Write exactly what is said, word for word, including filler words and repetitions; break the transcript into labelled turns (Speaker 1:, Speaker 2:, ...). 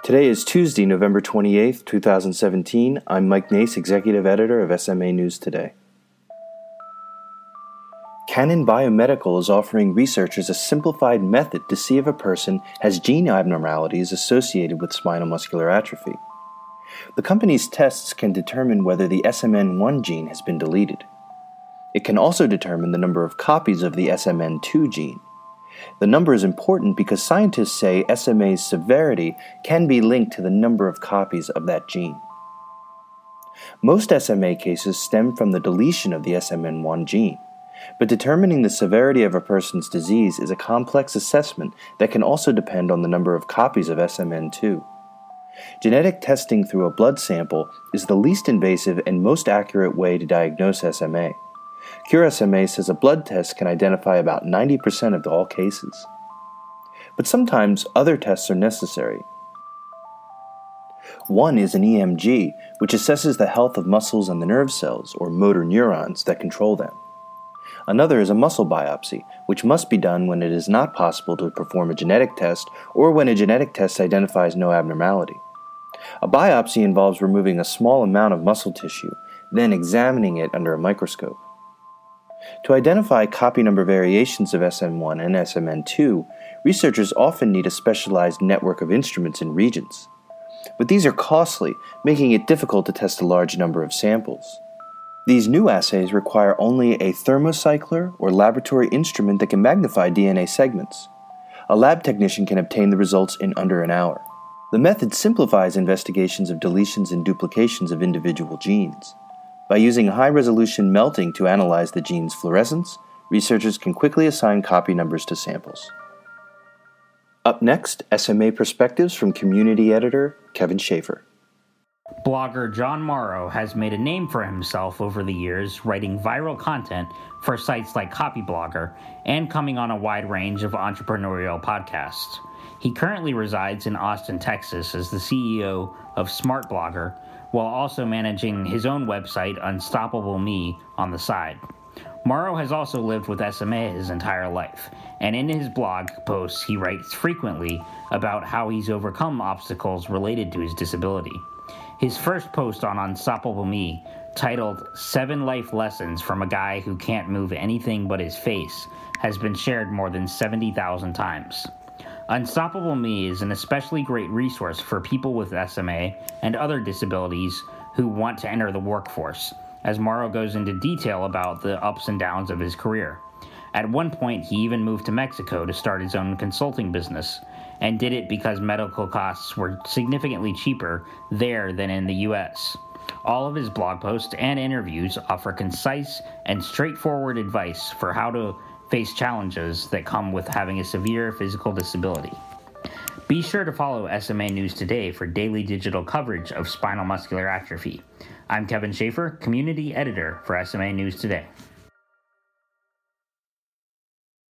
Speaker 1: Today is Tuesday, November twenty-eighth, twenty seventeen. I'm Mike Nace, Executive Editor of S M A News Today. Canon Biomedical is offering researchers a simplified method to see if a person has gene abnormalities associated with spinal muscular atrophy. The company's tests can determine whether the S M N one gene has been deleted. It can also determine the number of copies of the S M N two gene. The number is important because scientists say S M A's severity can be linked to the number of copies of that gene. Most S M A cases stem from the deletion of the S M N one gene, but determining the severity of a person's disease is a complex assessment that can also depend on the number of copies of S M N two. Genetic testing through a blood sample is the least invasive and most accurate way to diagnose S M A. Cure S M A says a blood test can identify about ninety percent of all cases. But sometimes other tests are necessary. One is an E M G, which assesses the health of muscles and the nerve cells, or motor neurons, that control them. Another is a muscle biopsy, which must be done when it is not possible to perform a genetic test or when a genetic test identifies no abnormality. A biopsy involves removing a small amount of muscle tissue, then examining it under a microscope. To identify copy number variations of S M N one and S M N two, researchers often need a specialized network of instruments and reagents. But these are costly, making it difficult to test a large number of samples. These new assays require only a thermocycler or laboratory instrument that can magnify D N A segments. A lab technician can obtain the results in under an hour. The method simplifies investigations of deletions and duplications of individual genes. By using high-resolution melting to analyze the gene's fluorescence, researchers can quickly assign copy numbers to samples. Up next, S M A Perspectives from Community Editor Kevin Schaefer.
Speaker 2: Blogger John Morrow has made a name for himself over the years, writing viral content for sites like Copyblogger and coming on a wide range of entrepreneurial podcasts. He currently resides in Austin, Texas as the C E O of Smart Blogger, while also managing his own website, Unstoppable Me, on the side. Morrow has also lived with S M A his entire life, and in his blog posts he writes frequently about how he's overcome obstacles related to his disability. His first post on Unstoppable Me, titled Seven Life Lessons from a Guy Who Can't Move Anything But His Face, has been shared more than seventy thousand times. Unstoppable Me is an especially great resource for people with S M A and other disabilities who want to enter the workforce, as Morrow goes into detail about the ups and downs of his career. At one point, he even moved to Mexico to start his own consulting business, and did it because medical costs were significantly cheaper there than in the U S. All of his blog posts and interviews offer concise and straightforward advice for how to face challenges that come with having a severe physical disability. Be sure to follow S M A News Today for daily digital coverage of spinal muscular atrophy. I'm Kevin Schaefer, Community Editor for S M A News Today.